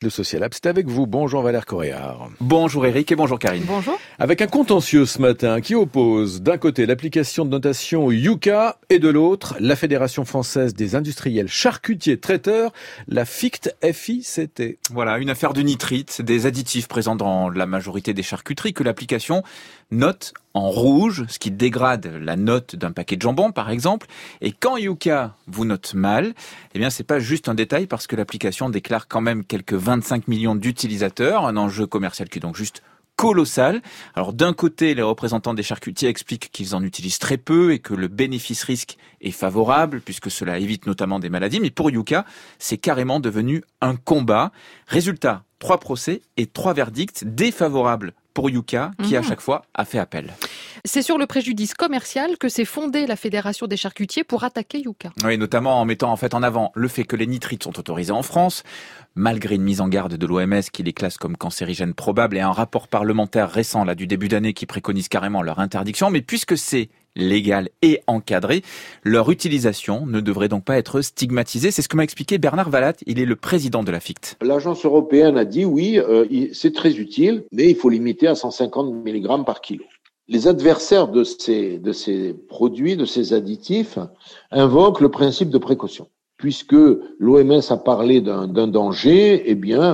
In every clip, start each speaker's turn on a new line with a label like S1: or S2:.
S1: Le Social Lab, c'est avec vous. Bonjour Valère Coréard.
S2: Bonjour Eric et bonjour Karine.
S3: Bonjour.
S1: Avec un contentieux ce matin qui oppose d'un côté l'application de notation Yuka et de l'autre la Fédération française des industriels charcutiers traiteurs, la FICT.
S2: Voilà, une affaire de nitrite, des additifs présents dans la majorité des charcuteries que l'application note en rouge, ce qui dégrade la note d'un paquet de jambon par exemple. Et quand Yuka vous note mal, eh bien c'est pas juste un détail parce que l'application déclare quand même quelques 25 millions d'utilisateurs, un enjeu commercial qui est donc juste colossal. Alors d'un côté, les représentants des charcutiers expliquent qu'ils en utilisent très peu et que le bénéfice-risque est favorable puisque cela évite notamment des maladies. Mais pour Yuka, c'est carrément devenu un combat. Résultat, 3 procès et 3 verdicts défavorables pour Yuka qui à chaque fois a fait appel.
S3: C'est sur le préjudice commercial que s'est fondée la Fédération des charcutiers pour attaquer Yuka.
S2: Oui, notamment en mettant en avant le fait que les nitrites sont autorisés en France, malgré une mise en garde de l'OMS qui les classe comme cancérigènes probables et un rapport parlementaire récent là du début d'année qui préconise carrément leur interdiction. Mais puisque c'est légal et encadré, leur utilisation ne devrait donc pas être stigmatisée. C'est ce que m'a expliqué Bernard Vallat, il est le président de la FICT.
S4: L'agence européenne a dit oui, c'est très utile, mais il faut limiter à 150 mg par kilo. Les adversaires de ces produits, de ces additifs, invoquent le principe de précaution. Puisque l'OMS a parlé d'un danger, eh bien,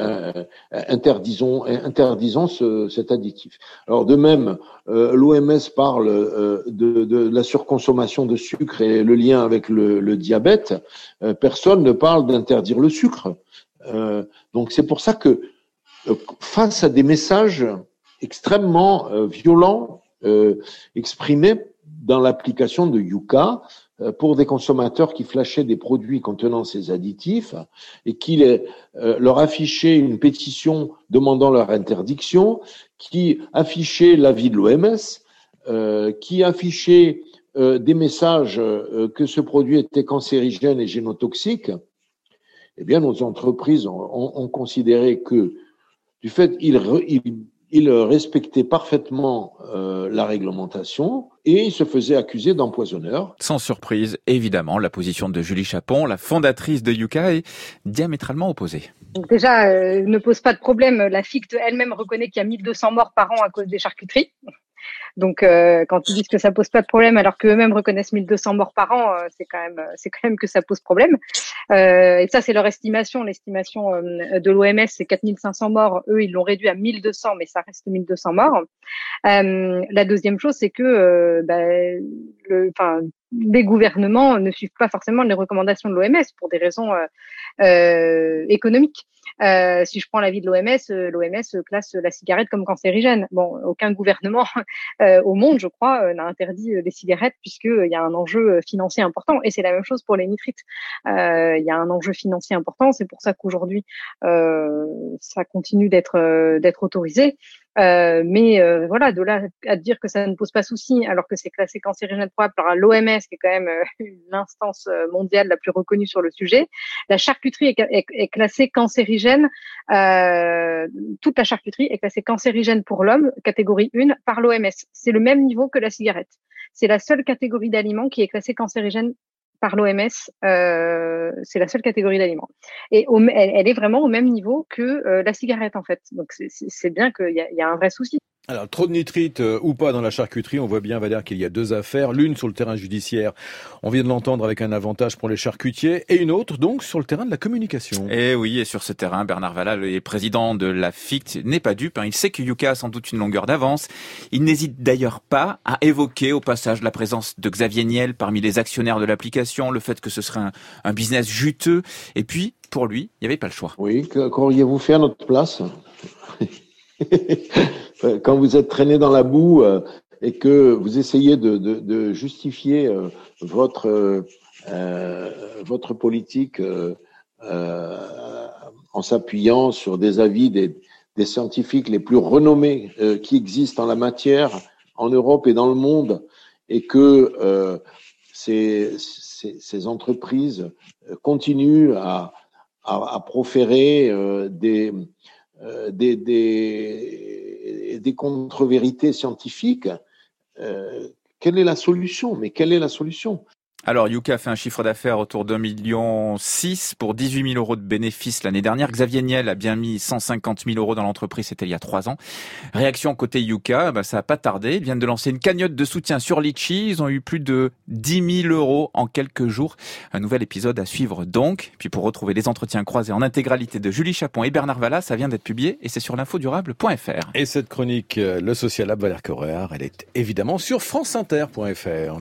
S4: interdisons cet additif. Alors de même, l'OMS parle de la surconsommation de sucre et le lien avec le diabète. Personne ne parle d'interdire le sucre. Donc c'est pour ça que face à des messages extrêmement violents exprimés dans l'application de Yuka, pour des consommateurs qui flashaient des produits contenant ces additifs et qui leur affichaient une pétition demandant leur interdiction, qui affichaient l'avis de l'OMS, qui affichaient des messages que ce produit était cancérigène et génotoxique, eh bien, nos entreprises ont considéré que, du fait il respectait parfaitement la réglementation et il se faisait accuser d'empoisonneur.
S2: Sans surprise, évidemment, la position de Julie Chapon, la fondatrice de Yuka, est diamétralement opposée.
S5: Donc déjà, ne pose pas de problème. La FICT elle-même reconnaît qu'il y a 1200 morts par an à cause des charcuteries. Donc, quand ils disent que ça pose pas de problème, alors qu'eux-mêmes reconnaissent 1200 morts par an, c'est quand même que ça pose problème. Et ça, c'est leur estimation. L'estimation de l'OMS, c'est 4500 morts. Eux, ils l'ont réduit à 1200, mais ça reste 1200 morts. La deuxième chose, c'est que les gouvernements ne suivent pas forcément les recommandations de l'OMS pour des raisons économiques. Si je prends l'avis de l'OMS classe la cigarette comme cancérigène. Bon, aucun gouvernement au monde, je crois, n'a interdit les cigarettes puisqu'il y a un enjeu financier important. Et c'est la même chose pour les nitrites. Il y a un enjeu financier important. C'est pour ça qu'aujourd'hui, ça continue d'être autorisé. Mais voilà, de là à dire que ça ne pose pas souci, alors que c'est classé cancérigène probable par l'OMS, qui est quand même l'instance mondiale la plus reconnue sur le sujet. La charcuterie est classée cancérigène. Toute la charcuterie est classée cancérigène pour l'homme, catégorie 1, par l'OMS. C'est le même niveau que la cigarette. C'est la seule catégorie d'aliments qui est classée cancérigène par l'OMS, c'est la seule catégorie d'aliments. Et elle est vraiment au même niveau que la cigarette, en fait. Donc, c'est bien qu'il y a un vrai souci.
S1: Alors, trop de nitrite ou pas dans la charcuterie, on voit bien, Valère, qu'il y a 2 affaires. L'une sur le terrain judiciaire, on vient de l'entendre, avec un avantage pour les charcutiers, et une autre, donc, sur le terrain de la communication.
S2: Et oui, et sur ce terrain, Bernard Vallat, le président de la FICT, n'est pas dupe. Il sait que Yuka a sans doute une longueur d'avance. Il n'hésite d'ailleurs pas à évoquer au passage la présence de Xavier Niel parmi les actionnaires de l'application, le fait que ce serait un business juteux. Et puis, pour lui, il n'y avait pas le choix.
S4: Oui, qu'auriez-vous fait à notre place? Quand vous êtes traîné dans la boue et que vous essayez de justifier votre politique en s'appuyant sur des avis des scientifiques les plus renommés qui existent en la matière en Europe et dans le monde, et que ces entreprises continuent à proférer des contre-vérités scientifiques, quelle est la solution? Mais quelle est la solution?
S2: Alors, Yuka a fait un chiffre d'affaires autour d'1,6 million pour 18 000 € de bénéfices l'année dernière. Xavier Niel a bien mis 150 000 € dans l'entreprise, c'était il y a 3 ans. Réaction côté Yuka, ça n'a pas tardé. Ils viennent de lancer une cagnotte de soutien sur Litchi. Ils ont eu plus de 10 000 € en quelques jours. Un nouvel épisode à suivre donc. Puis pour retrouver les entretiens croisés en intégralité de Julie Chapon et Bernard Vallat, ça vient d'être publié et c'est sur l'infodurable.fr.
S1: Et cette chronique, le Social Lab Valère Correa, elle est évidemment sur franceinter.fr.